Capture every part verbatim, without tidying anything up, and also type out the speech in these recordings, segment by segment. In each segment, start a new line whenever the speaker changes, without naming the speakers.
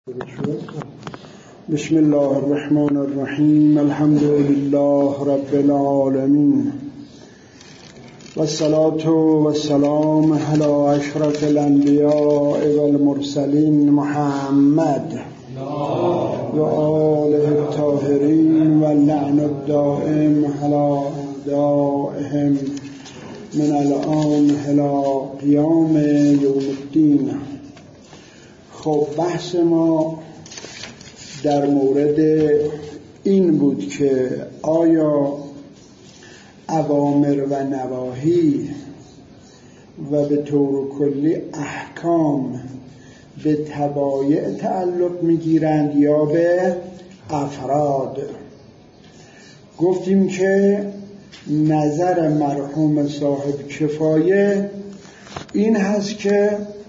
بسم الله الرحمن الرحیم. الحمد لله رب العالمین والصلاة والسلام علی اشرف الانبیاء والمرسلین محمد و آله الطاهرین واللعن الدائم علی اعدائهم من الآن الی قیام یوم الدین. خب بحث ما در مورد این بود که آیا اوامر و نواهی و به طور کلی احکام به طبایع تعلق میگیرند یا به افراد؟ گفتیم که نظر مرحوم صاحب کفایه این هست که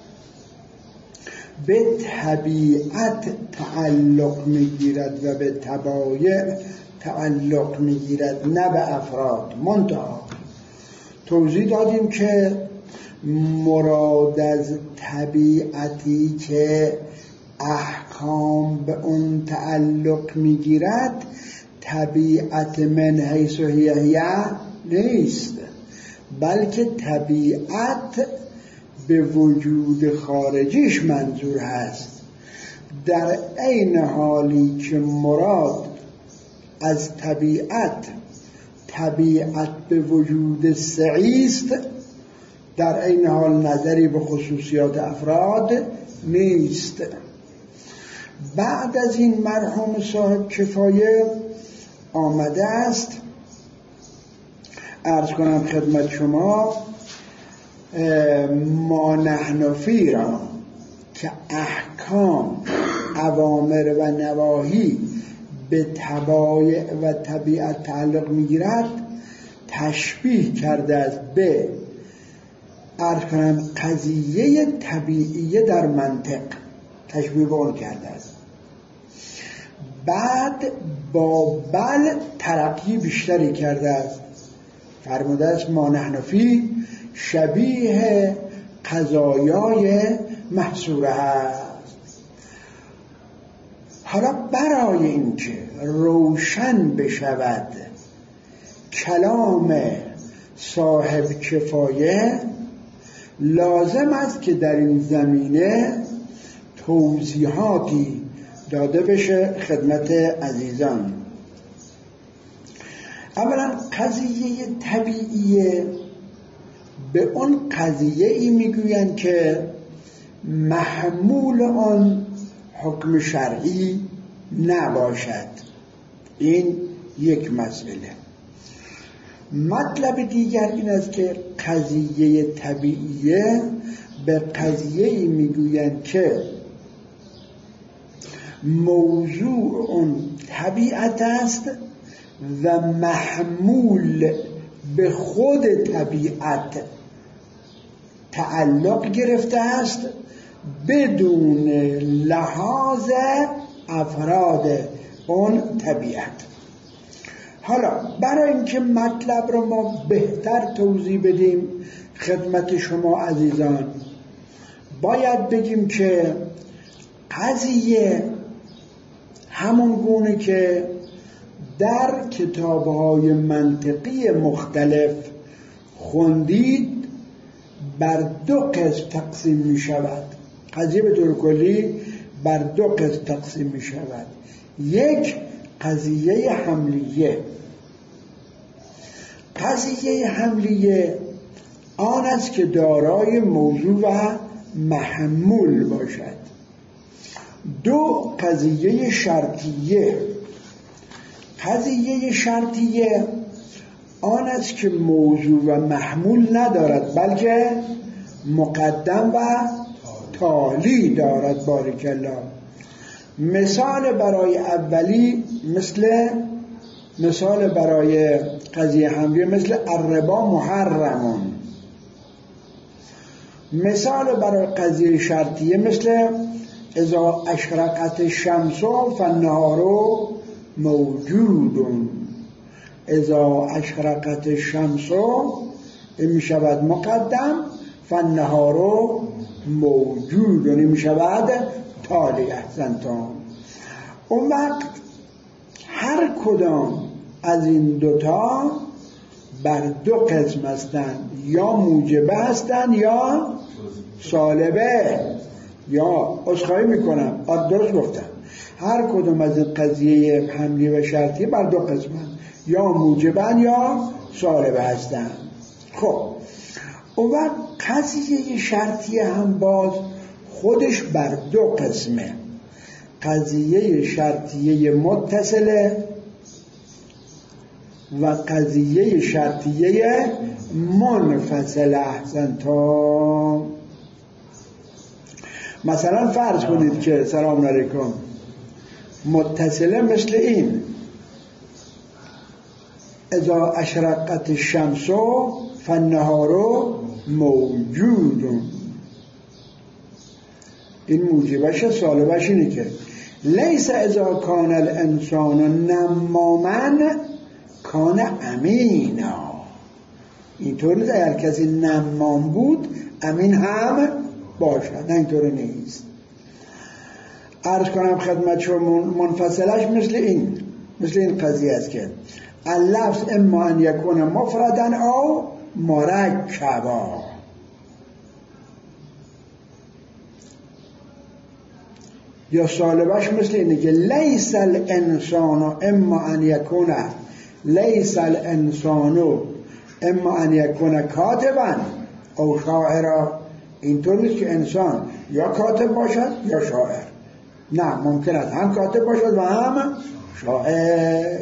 به طبیعت تعلق میگیرد و به طبایع تعلق میگیرد، نه به افراد. منتها توضیح دادیم که مراد از طبیعتی که احکام به اون تعلق میگیرد طبیعت من حیث هی نیست، بلکه طبیعت به وجود خارجیش منظور هست. در عین حالی که مراد از طبیعت طبیعت به وجود سعیست، در عین حال نظری به خصوصیات افراد نیست. بعد از این مرحوم صاحب کفایه آمده است عرض کنم خدمت شما ما نحن فی را که احکام اوامر و نواهی به طبایع و طبیعت تعلق میگیرد تشبیه کرده است به عرض کنم قضیه طبیعیه در منطق، تشبیه به اون کرده است. بعد با بل ترقی بیشتری کرده است، فرموده است ما نحن فی شبیه قضایای محصوره است. حالا برای اینکه روشن بشود کلام صاحب کفایه، لازم است که در این زمینه توضیحاتی داده بشه خدمت عزیزان. اولا قضیه طبیعیه به اون قضیه ای میگویند که محمول آن حکم شرعی نباشد. این یک مسئله. مطلب دیگر این است که قضیه طبیعیه به قضیه ای میگویند که موضوع اون طبیعت است و محمول به خود طبیعت تعلق گرفته است بدون لحاظ افراد اون طبیعت. حالا برای اینکه مطلب رو ما بهتر توضیح بدیم خدمت شما عزیزان، باید بگیم که قضیه همون گونه که در کتاب‌های منطقی مختلف خوندید بر دو قسم تقسیم می شود. قضیه به طور کلی بر دو قسم تقسیم می شود. یک قضیه حملیه. قضیه حملیه آن است که دارای موضوع و محمول باشد. دو قضیه شرطیه. قضیه شرطیه آن است که موضوع و محمول ندارد بلکه مقدم و تالی دارد. بارک الله. مثال برای اولی مثل مثال برای قضیه حملیه مثل الربا محرمون. مثال برای قضیه شرطیه مثل اذا اشرقت الشمس فالنهار موجودون. اذا اشرقت الشمس این می شود مقدم، فالنهار موجودون این می شود تالی احسنتم. اون وقت هر کدام از این دوتا بر دو قسم هستند، یا موجبه هستند یا سالبه. یا عذرخواهی میکنم درست گفتم، هر کدام از این قضیه حملی و شرطی بر دو قسم هستند، یا موجبن یا سالبه هستند. خب اون وقت قضیه شرطی هم باز خودش بر دو قسمه، قضیه شرطیه متصله و قضیه شرطیه منفصله. احسنتم. مثلا فرض کنید که سلام علیکم متصله مثل این: اذا اشرقت الشمس فالنهار موجود. این موجبش، سالبش اینه که لیس اذا کان الانسان نماما کان امینا. اینطور نیست اگر کسی نمام بود امین هم باشد، نه اینطور نیست. عرض کنم خدمت شما منفصلش مثل این مثل این قضیه است که اللفظ اما ان یکون مفردن او مرکبا. یا سالبش مثل اینه که لیس الانسان اما ان یکون لیس الانسان اما ان یکون کاتبا او شاعرا. اینطور نیست که انسان یا کاتب باشد یا شاعر، نه، ممکن است هم کاتب باشد و هم شاعر.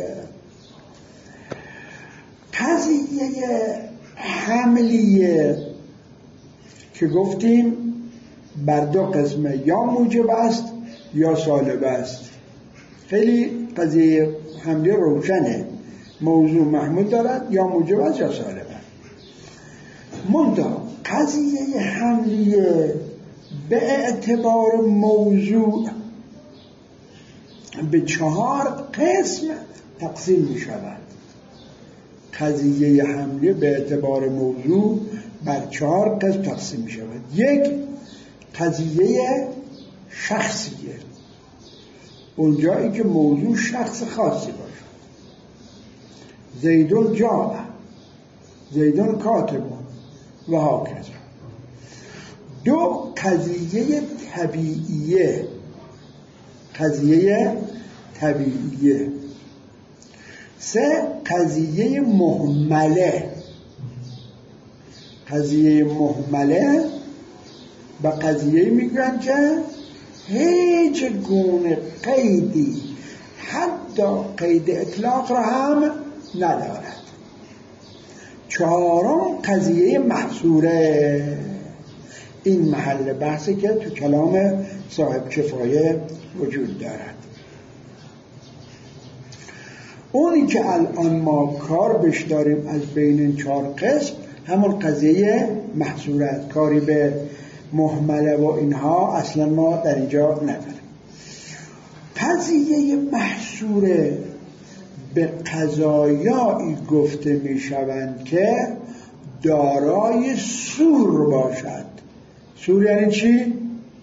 قضیه حملیه که گفتیم بر دو قسمه، یا موجب است یا سالب است. خیلی قضیه حملیه روشنه، موضوع محمول دارد، یا موجب است یا سالب است. منتها قضیه حملیه به اعتبار موضوع به چهار قسم تقسیم می شود. قضیه حملیه به اعتبار موضوع بر چهار قسم تقسیم می شود. یک، قضیه شخصیه، اونجایی که موضوع شخص خاصی باشه. زیدون جاء، زیدون کاتب و هاکذا. دو، قضیه طبیعیه، قضیه طبیعیه. سه، قضیه مهمله، قضیه مهمله و قضیه میگن که هیچ گونه قیدی حتی قید اطلاق را هم ندارد. چهارم، قضیه محصوره. این محل بحثی که تو کلام صاحب کفایه وجود دارد. اونی که الان ما کار بش داریم از بین این چهار قسم همون قضیه محصوره است. کاری به مهمله و اینها اصلا ما در اینجا نداریم. قضیه محصوره به قضایایی گفته می شوند که دارای سور باشد. سور یعنی چی؟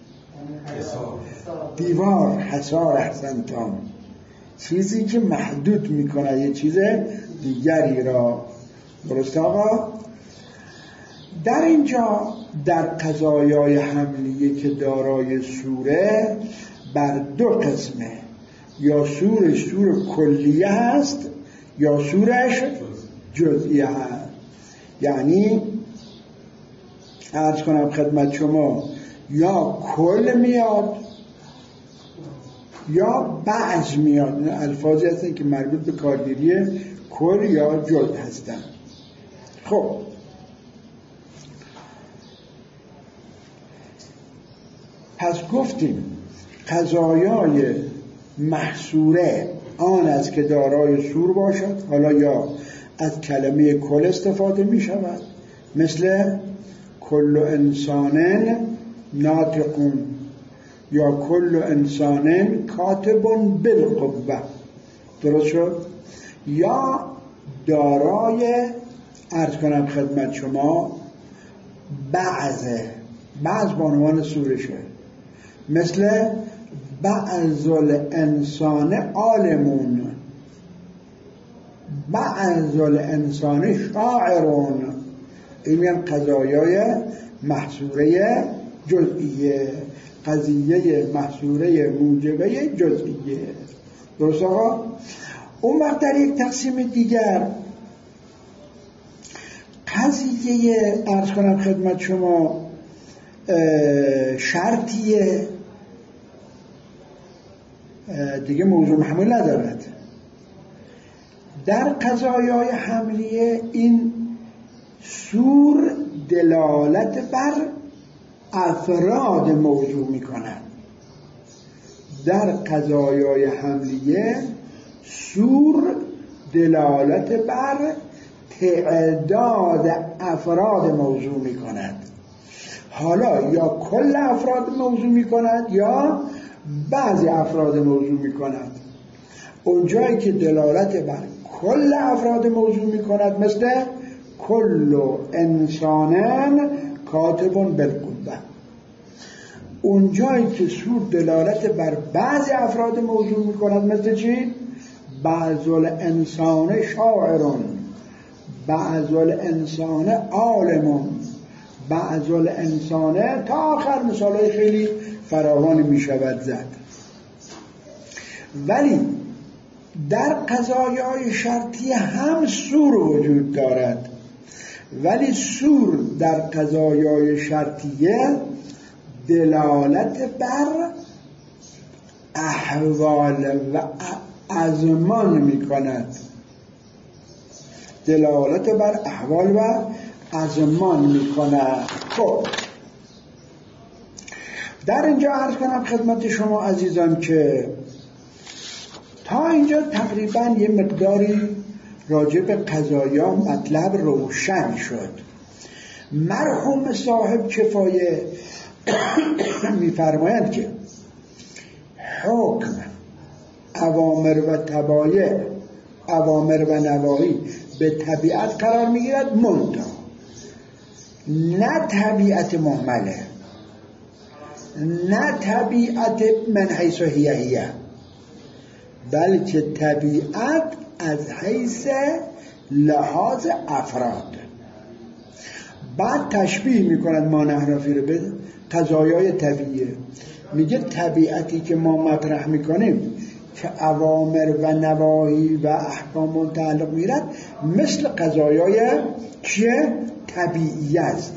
دیوار، حصار. احسنتم. چیزی که محدود می کنه یه چیز دیگری را. درست آقا؟ در اینجا در قضایای حملیه که دارای سوره بر دو قسمه، یا سورش سور کلیه هست یا سورش جزئیه هست. یعنی عرض کنم خدمت شما یا کل میاد یا بعض میاد. الفاظی هستن که مربوط به کارگیری کل یا جزء هستن. خب پس گفتیم قضایای محصوره آن است که دارای سور باشد. حالا یا از کلمه کل استفاده می شود، مثل کل انسان ناطقون یا کل انسان کاتبون بالقوه. درست شد؟ یا دارای عرض کنم خدمت شما بعضه، بعض بانوان سورشه، مثل بعض الانسان عالمون، بعض الانسان شاعرون. این میگن قضایای محصوره جزئیه، قضیه محصوره موجبه جزئیه. درست آقا؟ اون وقت در یک تقسیم دیگر قضیه عرض کنم خدمت شما شرطیه دیگه موضوع محمول ندارد. در قضایای حملیه این سور دلالت بر افراد موضوع می کند. در قضایای حملیه سور دلالت بر تعداد افراد موضوع می کند. حالا یا کل افراد موضوع می کند یا بعضی افراد موضوع می کند. اونجایی که دلالت بر کل افراد موضوع می کند مثل کل انسانن کاتبون بالقوه. اونجایی که سور دلالت بر بعضی افراد موضوع می کند مثل چی؟ بعض الانسان شاعرون، بعض الانسان عالمون، بعض الانسان تا آخر مثالای خیلی فراوانی می شود زد. ولی در قضایای شرطی هم سور وجود دارد، ولی سور در قضایای شرطیه دلالت بر احوال و ازمان می کند. دلالت بر احوال و ازمان می کند. خب در اینجا عرض کنم خدمت شما عزیزان که تا اینجا تقریبا یه مقداری راجع به قضایا مطلب روشن شد. مرحوم صاحب کفایه می‌فرمایند که حکم اوامر و تبایع، اوامر و نواهی به طبیعت قرار میگیرد، منتها نه طبیعت مهمله، نه طبیعت من حیث هیه هیه، بلکه طبیعت از حیث لحاظ افراد. بعد تشبیه میکنند ما نحنفی رو به قضایای طبیعیه. میگه طبیعتی که ما مطرح میکنیم که اوامر و نواهی و احکام متعلق میرد مثل قضایای چیه؟ طبیعی است.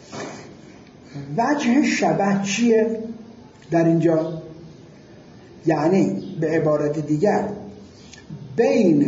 وجه شبه چیه در اینجا؟ یعنی به عبارت دیگر بین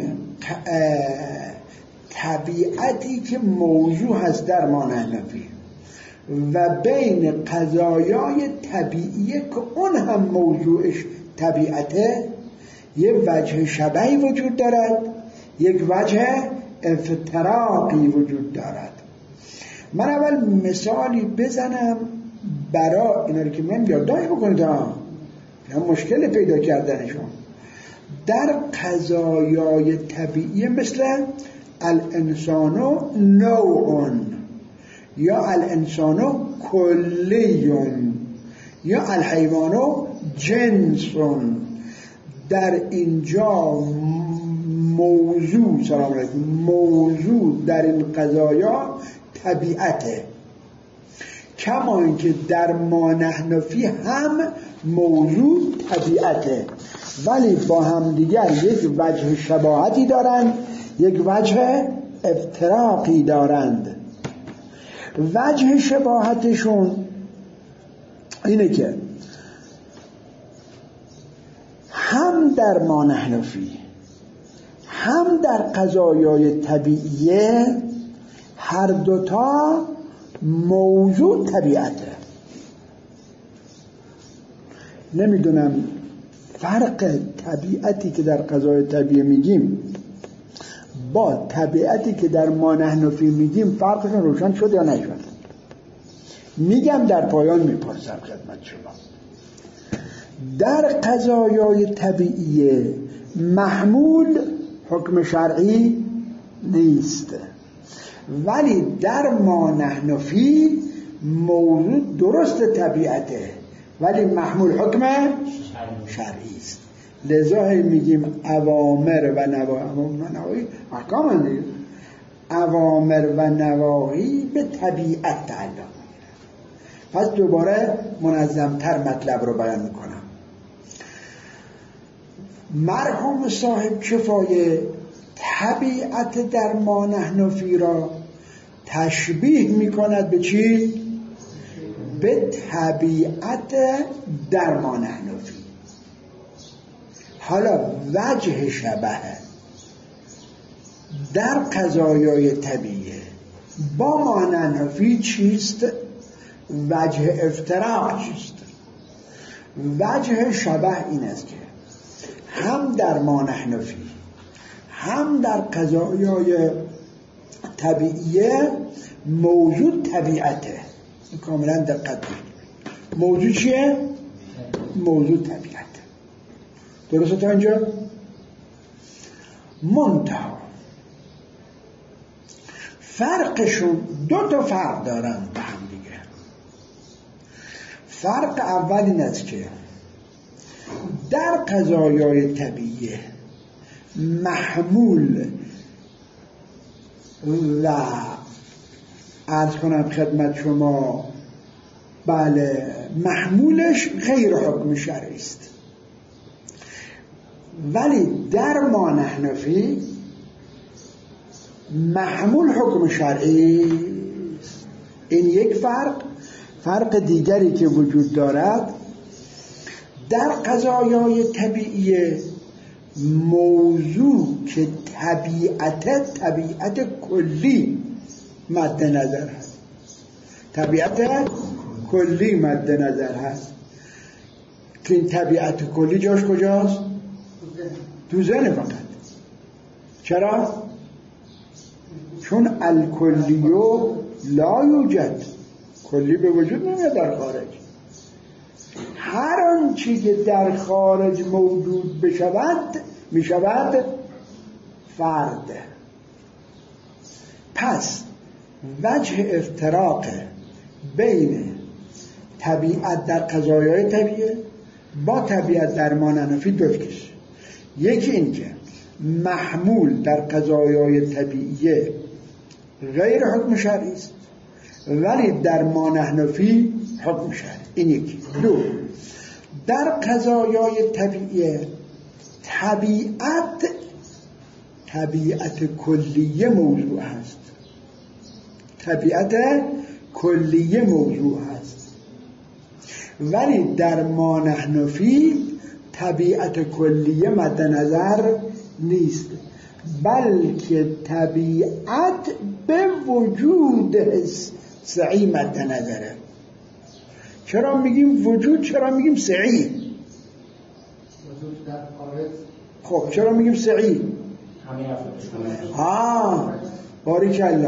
طبیعتی که موضوع هست در ما نحنفی و بین قضایای طبیعیه که اون هم موضوعش طبیعته یک وجه شبهی وجود دارد، یک وجه افتراقی وجود دارد. من اول مثالی بزنم برای اینا رو که من یادداشت بکنید ها، مشکل پیدا کردنشون. در قضایای طبیعی مثل الانسانو نوعون یا الانسانو کلیون یا الحیوانو جنسون، در اینجا موضوع سلام علیکم موضوع در این قضایا طبیعته، کما اینکه در ما نحنفی هم موضوع طبیعته، ولی با هم دیگر یک وجه شباهتی دارند، یک وجه افتراقی دارند. وجه شباهتشون اینه که هم در ما نحنفی هم در قضایای طبیعیه هر دوتا موضوع طبیعته. نمیدونم فرق طبیعتی که در قضای طبیعی میگیم با طبیعتی که در ما نحنفی میگیم فرقشون روشن شد یا نشد؟ میگم در پایان میپرسم خدمت شما. در قضایای طبیعی محمول حکم شرعی نیست، ولی در ما نحنفی موضوع درست طبیعته ولی محمول حکم شرعی است. لذا میگیم اوامر و نواهی احکام هم دیگه. اوامر و نواهی به طبیعت تعلق میگیره. پس دوباره منظمتر مطلب رو بیان میکنم. مرحوم صاحب کفایه طبیعت در ما نحن فی را تشبیه میکند به چی؟ به طبیعت در ما نحن فی. حالا وجه شبه در قضایای طبیعه با ما نحن فی چیست؟ وجه افتراق چیست؟ وجه شبه این است که هم در ما نحن فی هم در قضایای طبیعیه موجود طبیعته. کاملا دقت کنید. موجود چیه؟ موجود طبیعت. درسته تا اینجا؟ منتها فرقشون دو تا فرق دارن با هم دیگه. فرق اول این است که در قضایای طبیعیه محمول و عرض کنم خدمت شما بله محمولش غیر حکم شرعی است، ولی در ما نحن فی محمول حکم شرعی. این یک فرق. فرق دیگری که وجود دارد در قضایای طبیعیه موضوع که طبیعت طبیعت کلی مد نظر هست. طبیعت کلی مد نظر هست که این طبیعت کلی جاش کجاست؟ تو ذهن فقط. چرا؟ چون الکلیو لا یوجد، کلی به وجود نمیاد در خارج. هر آنچه که در خارج موجود بشود میشود فرد. پس وجه افتراق بین طبیعت در قضایای طبیعه با طبیعت در ما نحن فی دو کش. یکی این که محمول در قضایای طبیعیه غیر حکم شرعی است، ولی در ما نحن فی حکم شرعی. این یکی. دو، در قضایای طبیعیه طبیعت طبیعت کلیه موضوع هست. طبیعت کلیه موضوع هست، ولی در ما نحن فی طبیعت کلیه مد نظر نیست، بلکه طبیعت به وجود سعی مد نظره. چرا میگیم وجود؟ چرا میگیم سعی؟
وجود در خارج.
خب چرا میگیم سعی؟ ها باریکالله.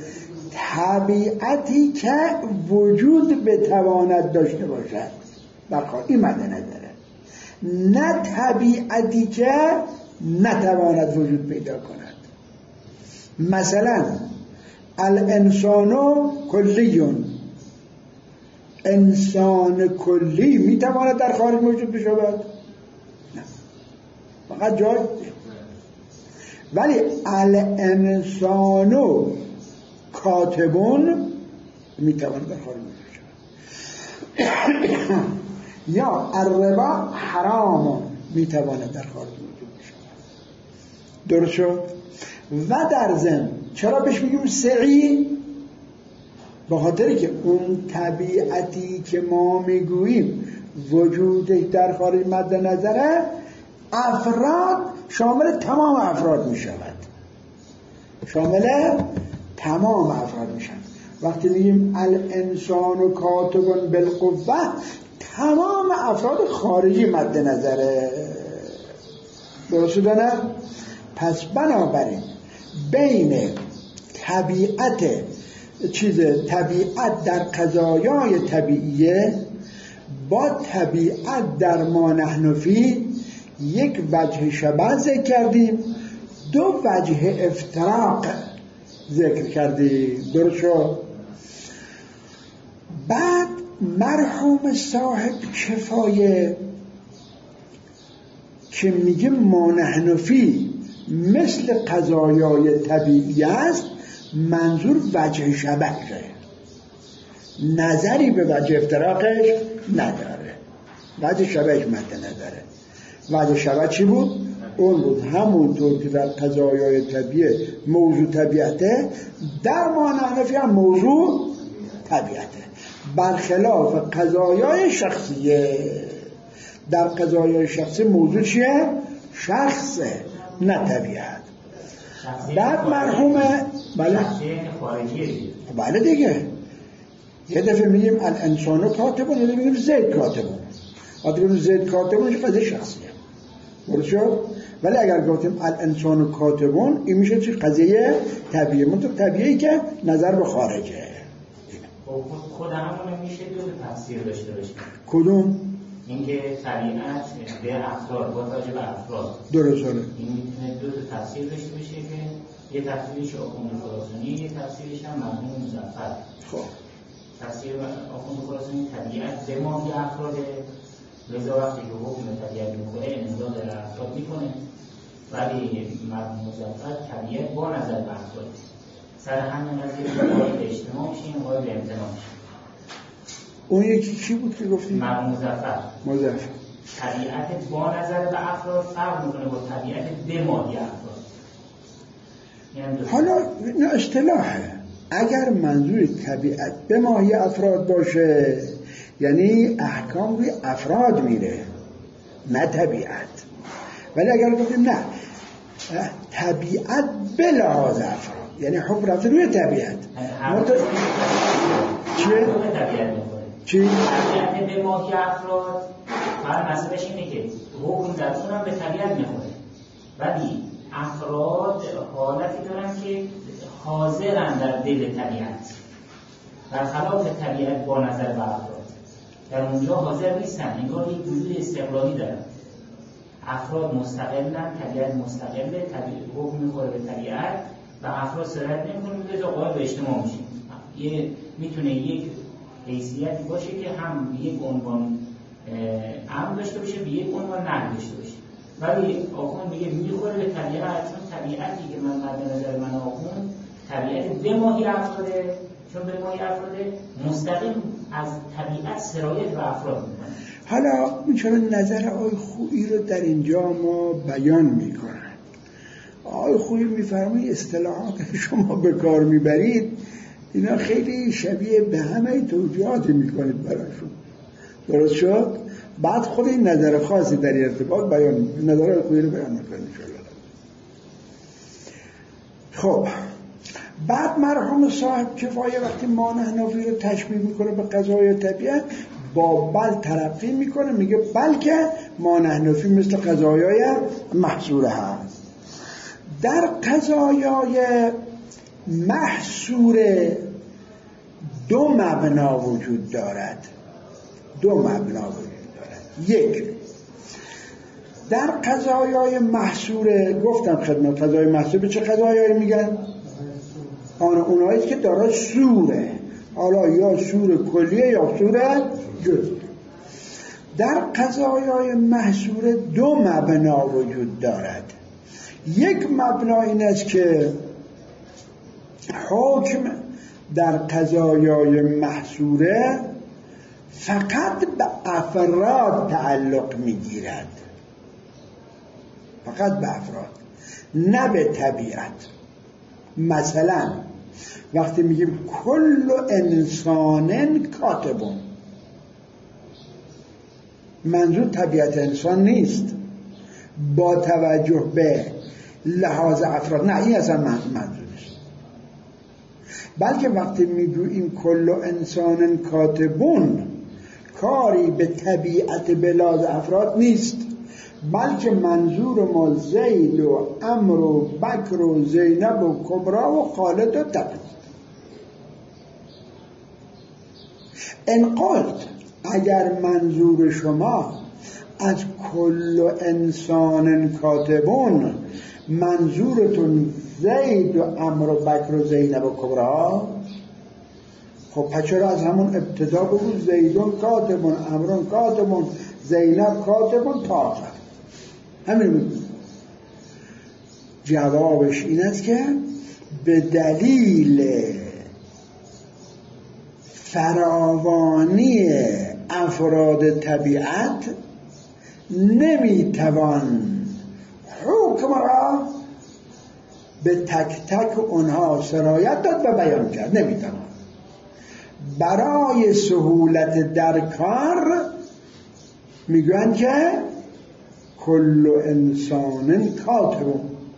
طبیعتی که وجود بتواند داشته باشد بخواه، این مد نظره، نه طبیعتی که نتواند وجود پیدا کند. مثلا الانسانو کلیون، انسان کلی میتواند در خارج موجود بشود؟ نه، فقط جای. ولی الانسانو کاتبون میتواند در خارج موجود بشود. یا الربا حرام میتواند در خارج موجود بشود. درست شد؟ و در ضمن چرا بهش میگیم سعی؟ به خاطری که اون طبیعتی که ما میگوییم وجودش در خارج مد نظره، افراد شامل تمام افراد میشود، شامل تمام افراد میشن. وقتی میگیم الانسان کاتب بالقوه، تمام افراد خارجی مد نظره. درست نه؟ پس بنابراین بین طبیعت چیز طبیعت در قضایای طبیعیه با طبیعت در ما نحن فی یک وجه شبه ذکر کردیم، دو وجه افتراق ذکر کردیم. درست شد؟ بعد مرحوم صاحب کفایه که میگه ما نحن فی مثل قضایای طبیعی است، منظور وجه شبهه، نظری به وجه افتراقش نداره، وجه شبهش مد نداره. وجه شبه چی بود؟ اون بود همونطور که در قضایای طبیعه موضوع طبیعته، در ما نحن فی هم موضوع طبیعته، برخلاف قضایای شخصیه. در قضایای شخصی موضوع چیه؟ شخصه، نه طبیعت. بعد مرحومه بله بله دیگه، یه دفعه میگیم الانسان کاتبون، یه دفعه میگیم زید کاتبون. وقتی میگیم زید کاتبون قضیه شخصیه، درست شد؟ ولی اگر گفتیم الانسان کاتبون، این میشه چی؟ قضیه طبیعی. منطور طبیعی که نظر به خارجه.
خود همون میشه دو تفسیر داشته باشه.
کدوم؟
اینکه طبیعت به افراد، با توجه به افراد.
درسته.
این میتونه دو تا تفسیر داشته باشه که یه تفسیرش آخوند خراسانی، یه تفسیرش هم مرحوم مظفر. خب تفسیر آخوند خراسانی طبیعت به ماهی افراد، لذا وقتی که حکم طبیعت میکنه انزال در افراد میکنه، ولی مرحوم مظفر طبیعت با نظر به افراد. سر همین قضیه قائل به اجتماع میشیم، قائل به امتناع میشیم.
اون یکی چی بود که گفتیم؟
مرحوم مظفر.
مظفر
طبیعت با نظر به افراد فرق میکنه با طبیعت به ماهی افراد.
حالا این اصطلاحه. اگر منظور طبیعت به ماهی افراد باشه، یعنی احکام روی افراد میره، نه طبیعت. ولی اگر گفتیم نه، طبیعت به لحاظ افراد، یعنی حکم رفته روی طبیعت. مت... چیه؟ چی؟
طبیعت به ماهی افراد فقط مسئلهش اینه که حکم در اون هم به طبیعت میخوره، ولی افراد حالتی دارن که حاضرن در دل طبیعت، در خلاف طبیعت با نظر به افراد. در اونجا حاضر نیستن، انگار یک وجود استقلالی دارن. افراد مستقلن، طبیعت مستقله، طبیعت حکم میخوره به طبیعت و افراد سرایت نمیکنه، لذا قائل به اجتماع میشیم. یه میتونه یک حیثیتی باشه که هم یک عنوان امر داشته باشه، به یک عنوان نهی داشته باشه، ولی آخوند میگه میخوره به طبیعت، چون طبیعتی که من مد نظر من آخوند طبیعت به ماهی افراده، چون به ماهی افراده مستقیم از طبیعت سرایت به افراد میکنه.
حالا چرا نظر آقای خویی رو در اینجا ما بیان میکنن؟ آقای خویی میفرمایید اصطلاحات شما به کار میبرید اینا خیلی شبیه به همه توجیهاتی میکنید براشون، درست شد؟ بعد خود این نظر خاصی در ارتباط بیان میکنید، نظر آقای خویی رو بیان میکنید انشاءالله. خب بعد مرحوم صاحب کفایه وقتی ما نحن فی رو تشبیه میکنه به قضای طبیعت، با بل ترقی میکنه، میگه بلکه ما نحن فی مثل قضایای محصوره هست. در قضایای محصوره دو مبنا وجود دارد، دو مبنا وجود دارد. یک، در قضایای محصوره گفتم خدمت، قضای محصوره به چه قضایایی میگن؟ آن اونایی که داره سوره، حالا یا سور کلیه یا سور جزئی. در قضایای محصوره دو مبنا وجود دارد. یک مبنا این است که حکم در قضایای محصوره فقط به افراد تعلق میگیرد، فقط به افراد، نه به طبیعت. مثلا وقتی میگیم کل انسان کاتبون، منظور طبیعت انسان نیست با توجه به لحاظ افراد، نه این اصلا منظور نیست. بلکه وقتی میگوییم کل انسان کاتبون، کاری به طبیعت به لحاظ افراد نیست، بلکه منظور ما زید و عمر و بکر و زینب و کبرا و خالد و تقی. ان قلت، اگر منظور شما از کل انسان کاتبون منظورتون زید و عمر و بکر و زینب و کبرا، خب پس چرا از همون ابتدا بگو زیدون کاتبون، امرون کاتبون، زینب کاتبون تا آخر همین بگو. جوابش این است که به دلیل فراوانی افراد طبیعت نمیتوان حکم را به تک تک اونها سرایت داد و بیان کرد، نمیتوان. برای سهولت در کار میگن که کل انسان کاتب،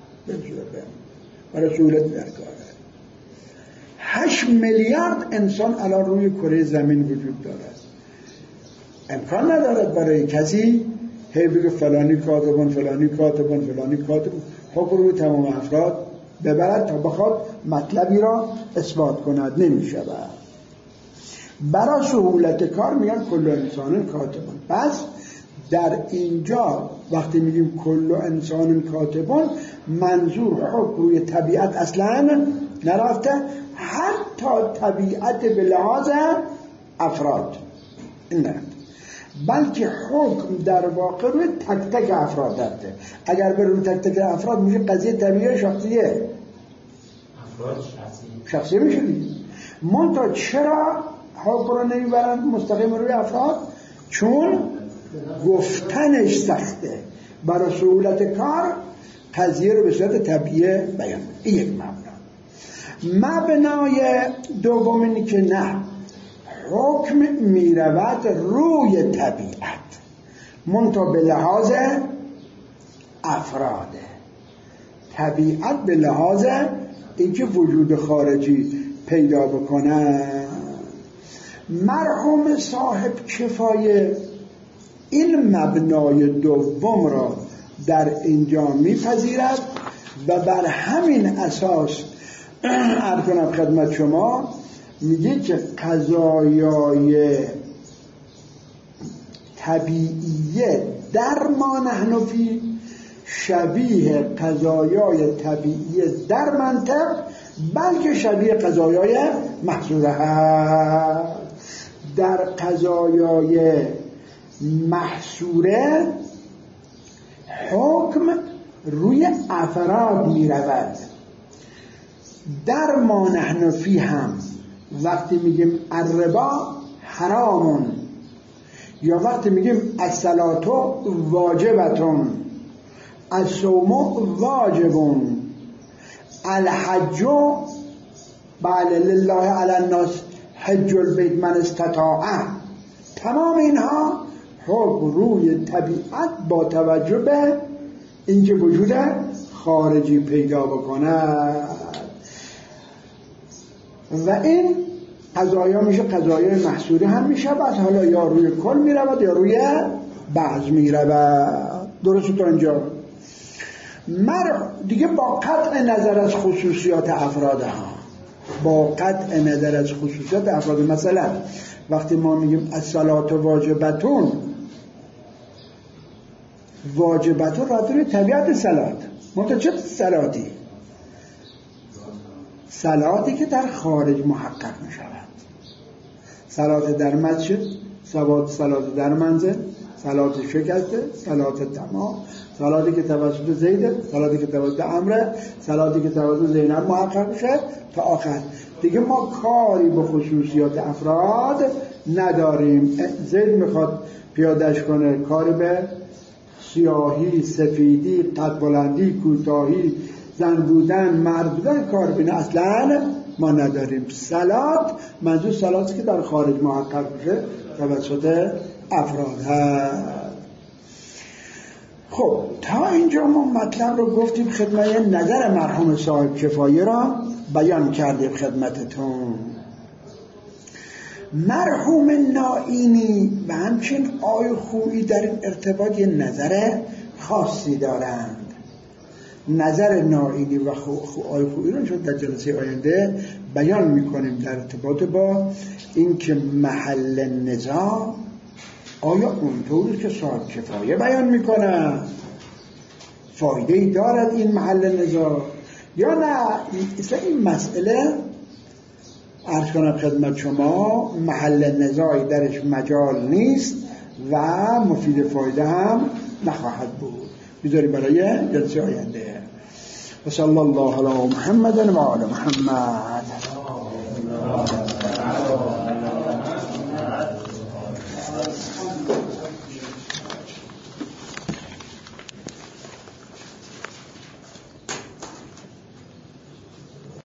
برای سهولت در کار. هشت میلیارد انسان الان روی کره زمین وجود دارد، امکان ندارد برای کسی هی بگه فلانی کاتبون فلانی کاتبون فلانی کاتبون حکم روی تمام افراد ببرد تا بخواد مطلبی را اثبات کند، نمی شود. برای سهولت کار میگن کل انسان کاتبون. پس در اینجا وقتی میگیم کل انسان کاتبون منظور حکم روی طبیعت اصلا نرفته، حتی طبیعت به لحاظ افراد این نرفته، بلکه حکم در واقع روی تک تک افراد دارده. اگر به روی تک تک افراد میشه قضیه طبیعی شخصیه،
افراد شخصی
شخصی میشه دیگه. منتها چرا حکم رو نمیبرن مستقیم روی افراد؟ چون گفتنش سخته. برای سهولت کار قضیه رو به صورت طبیعی بیان. این یک مبنا. مبنای دوم اینه که نه، حکم میرود روی طبیعت منتها به لحاظ افراده. طبیعت به لحاظ اینکه وجود خارجی پیدا بکنه. مرحوم صاحب کفایه این مبنای دوم را در اینجا میپذیرد و بر همین اساس عرض کنم خدمت شما میگه که قضایای طبیعیه در ما نحن فی شبیه قضایای طبیعیه در منطق، بلکه شبیه قضایای محصوره هست. در قضایای محصوره حکم روی افراد می رود. در ما نحن فی هم وقتی میگیم الربا حرامون، یا وقتی میگیم الصلاة واجبتون، الصوم واجبون، الحج بله لله علی الناس حج البیت من استطاع، تمام اینها حکم روی طبیعت با توجه به اینکه وجود خارجی پیدا بکنه. و این قضایا میشه قضایای محصوری هم میشه، بس حالا یا روی کل میرود یا روی بعض میرود. درست تا اینجا مر دیگه با قطع نظر از خصوصیات افراد ها، با قطع نظر از خصوصیات افراد. مثلا وقتی ما میگیم الصلاة واجبتون، واجبتون را روی طبیعت صلات، منتها چه صلاتی؟ صلاتی که در خارج محقق می شود. صلات در مسجد، صلات در منزل، صلات شکسته، صلات تمام، صلاتی که توسط زیده، صلاتی که توسط عمره، صلاتی که توسط زینب محقق میشه تا آخر. دیگه ما کاری به خصوصیات افراد نداریم. زید میخواد پیادش کنه، کاری به سیاهی، سفیدی، قد بلندی، کوتاهی، زن بودن، مرد بودن کار بینه اصلا ما نداریم. صلات منظور صلاتی که در خارج محقق میشه توسط افراد هست. خب تا اینجا ما مطلب رو گفتیم خدمت نظر مرحوم صاحب کفایه را بیان کردیم خدمتتون. مرحوم نائینی و همچنین آی خویی در این ارتباط یه نظر خاصی دارند. نظر نائینی و آی خویی رو شد در جلسه آینده بیان میکنیم در ارتباط با اینکه محل نزاع آیا اونطوری که صاحب کفایه بیان میکنه فایده ای دارد این محل نزاع یا نه. اصلا این مسئله عرض کنم خدمت شما محل نزاعی درش مجال نیست و مفید فایده هم نخواهد بود. بذاریم برای جلسه آینده. و صلی الله علی محمد و آل محمد.